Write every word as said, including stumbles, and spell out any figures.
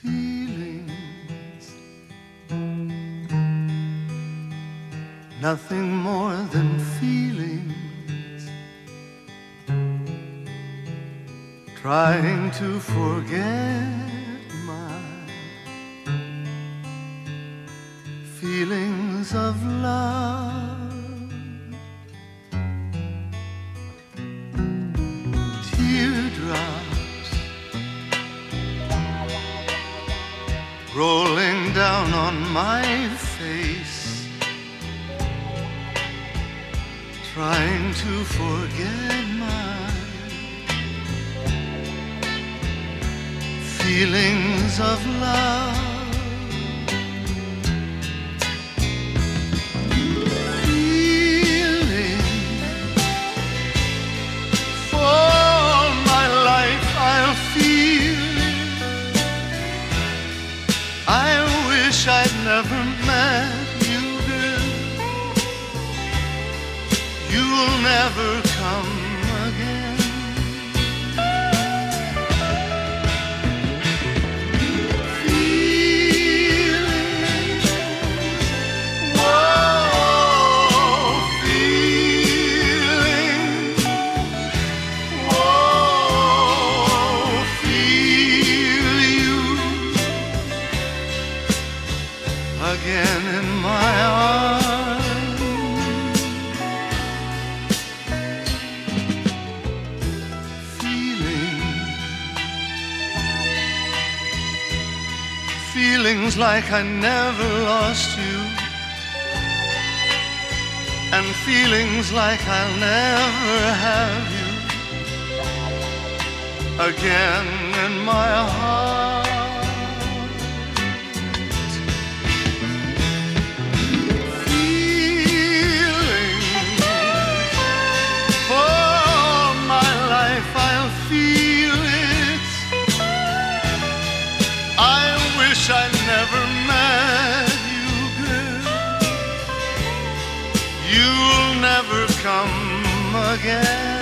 feelings, nothing more than feelings, trying to forget my feelings of love. Teardrops rolling down on my face, trying to forget my feelings of love. I'd never met you, girl. You'll never come again. Feelings, whoa, feelings, whoa, feel you again in my arms. Feelings, feelings like I never lost you, and feelings like I'll never have you again in my heart. I never met you, girl. You'll never come again.